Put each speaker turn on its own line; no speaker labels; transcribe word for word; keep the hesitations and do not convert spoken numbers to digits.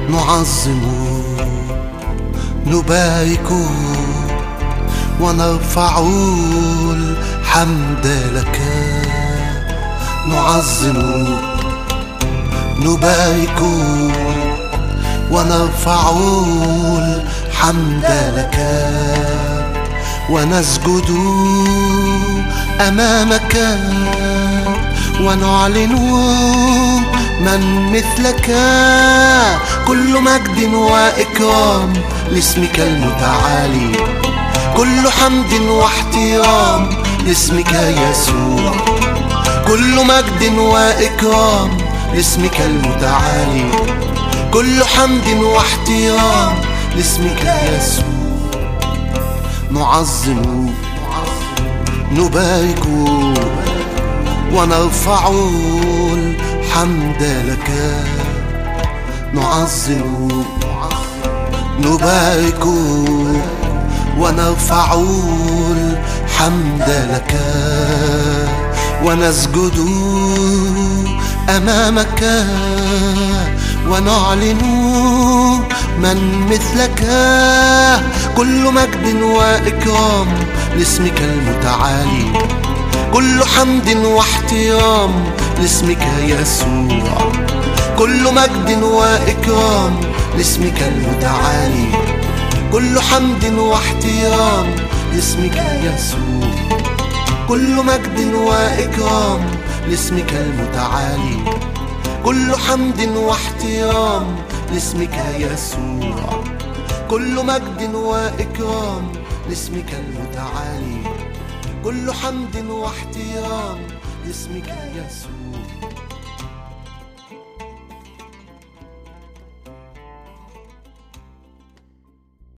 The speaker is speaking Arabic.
نعظم نبارك ونرفع الحمد لك. نعظم نبارك ونرفع الحمد لك، ونسجد أمامك ونعلن من مثلك. كل مجد وإكرام لاسمك المتعالي، كل حمد واحترام لاسمك يسوع. كل مجد وإكرام لاسمك المتعالي، كل حمد واحترام لاسمك يسوع. نعظم نبارك ونرفع الحمد لك. نعظم نبارك ونرفع الحمد لك، ونسجد أمامك ونعلن من مثلك. كل مجد وإكرام لاسمك المتعالي، كل حمد واحترام لاسمك يسوع. كل مجد وإكرام لاسمك المتعالي، كل حمد واحترام لاسمك يسوع. كل مجد وإكرام لاسمك المتعالي، كل حمد واحترام لاسمك يسوع. كل مجد وإكرام لاسمك المتعالي، كل حمد واحترام لاسمك يسوع.